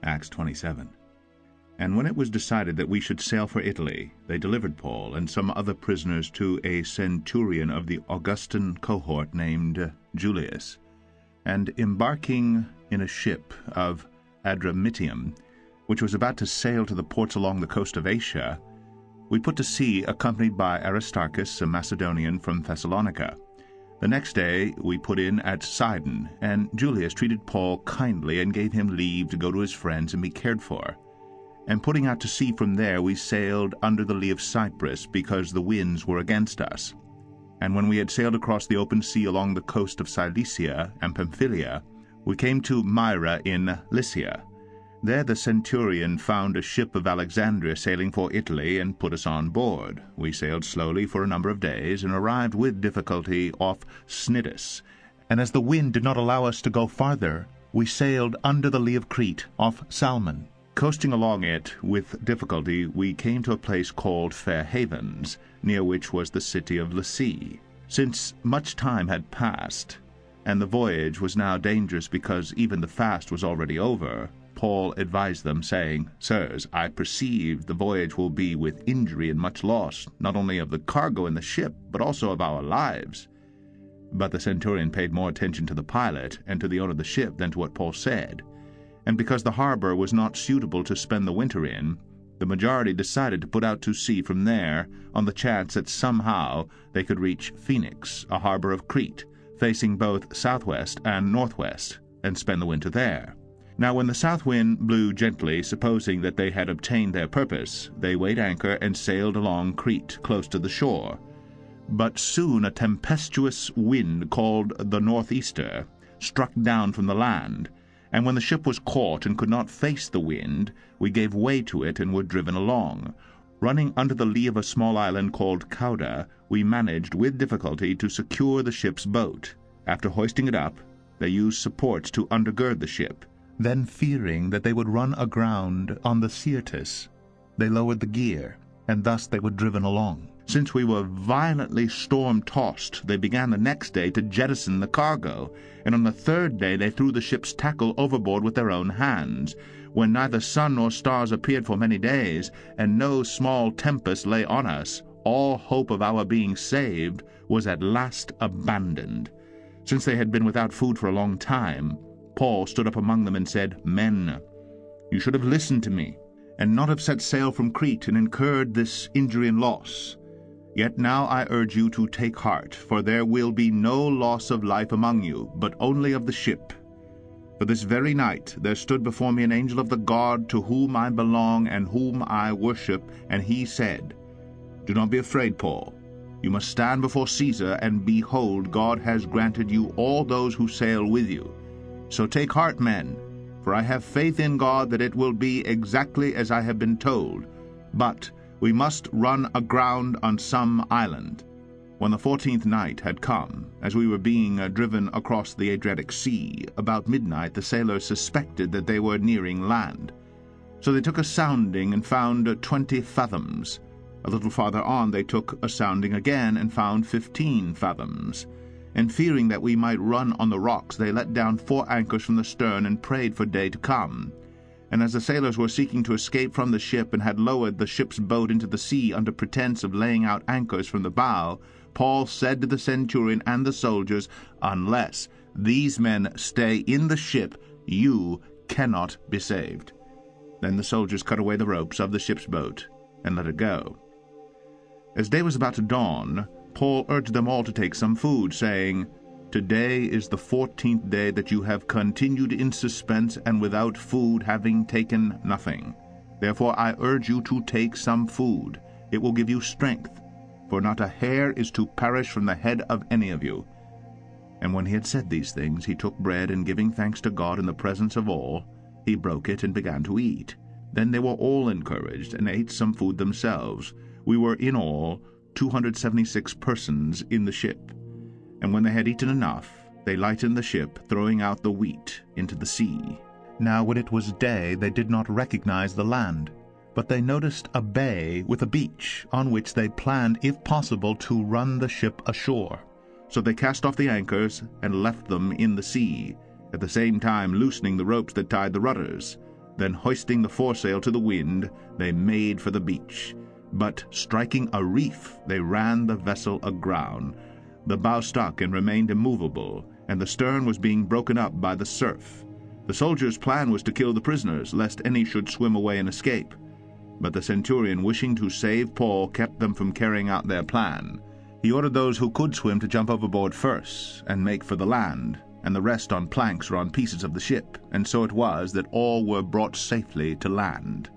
Acts 27. And when it was decided that we should sail for Italy, they delivered Paul and some other prisoners to a centurion of the Augustan cohort named Julius. And embarking in a ship of Adramyttium, which was about to sail to the ports along the coast of Asia, we put to sea accompanied by Aristarchus, a Macedonian from Thessalonica. The next day we put in at Sidon, and Julius treated Paul kindly and gave him leave to go to his friends and be cared for. And putting out to sea from there, we sailed under the lee of Cyprus, because the winds were against us. And when we had sailed across the open sea along the coast of Cilicia and Pamphylia, we came to Myra in Lycia. There the centurion found a ship of Alexandria sailing for Italy, and put us on board. We sailed slowly for a number of days, and arrived with difficulty off Cnidus. And as the wind did not allow us to go farther, we sailed under the lee of Crete, off Salmon. Coasting along it with difficulty, we came to a place called Fair Havens, near which was the city of Lasea. Since much time had passed, and the voyage was now dangerous because even the fast was already over, Paul advised them, saying, Sirs, I perceive the voyage will be with injury and much loss, not only of the cargo in the ship, but also of our lives. But the centurion paid more attention to the pilot and to the owner of the ship than to what Paul said. And because the harbor was not suitable to spend the winter in, the majority decided to put out to sea from there on the chance that somehow they could reach Phoenix, a harbor of Crete, facing both southwest and northwest, and spend the winter there. Now when the south wind blew gently, supposing that they had obtained their purpose, they weighed anchor and sailed along Crete, close to the shore. But soon a tempestuous wind called the northeaster struck down from the land, and when the ship was caught and could not face the wind, we gave way to it and were driven along. Running under the lee of a small island called Cauda, we managed with difficulty to secure the ship's boat. After hoisting it up, they used supports to undergird the ship. Then, fearing that they would run aground on the Syrtis, they lowered the gear, and thus they were driven along. Since we were violently storm-tossed, they began the next day to jettison the cargo, and on the third day they threw the ship's tackle overboard with their own hands. When neither sun nor stars appeared for many days, and no small tempest lay on us, all hope of our being saved was at last abandoned. Since they had been without food for a long time, Paul stood up among them and said, Men, you should have listened to me, and not have set sail from Crete and incurred this injury and loss. Yet now I urge you to take heart, for there will be no loss of life among you, but only of the ship. For this very night there stood before me an angel of the God to whom I belong and whom I worship, and he said, Do not be afraid, Paul. You must stand before Caesar, and behold, God has granted you all those who sail with you. So take heart, men, for I have faith in God that it will be exactly as I have been told. But we must run aground on some island. When the 14th night had come, as we were being driven across the Adriatic Sea, about midnight the sailors suspected that they were nearing land. So they took a sounding and found 20 fathoms. A little farther on they took a sounding again and found 15 fathoms. And fearing that we might run on the rocks, they let down 4 anchors from the stern and prayed for day to come. And as the sailors were seeking to escape from the ship and had lowered the ship's boat into the sea under pretense of laying out anchors from the bow, Paul said to the centurion and the soldiers, Unless these men stay in the ship, you cannot be saved. Then the soldiers cut away the ropes of the ship's boat and let it go. As day was about to dawn, Paul urged them all to take some food, saying, Today is the 14th day that you have continued in suspense and without food, having taken nothing. Therefore I urge you to take some food. It will give you strength, for not a hair is to perish from the head of any of you. And when he had said these things, he took bread, and giving thanks to God in the presence of all, he broke it and began to eat. Then they were all encouraged, and ate some food themselves. We were in all 276 persons in the ship. And when they had eaten enough, they lightened the ship, throwing out the wheat into the sea. Now when it was day, they did not recognize the land, but they noticed a bay with a beach, on which they planned, if possible, to run the ship ashore. So they cast off the anchors and left them in the sea, at the same time loosening the ropes that tied the rudders. Then, hoisting the foresail to the wind, they made for the beach. But, striking a reef, they ran the vessel aground. The bow stuck and remained immovable, and the stern was being broken up by the surf. The soldiers' plan was to kill the prisoners, lest any should swim away and escape. But the centurion, wishing to save Paul, kept them from carrying out their plan. He ordered those who could swim to jump overboard first and make for the land, and the rest on planks or on pieces of the ship, and so it was that all were brought safely to land.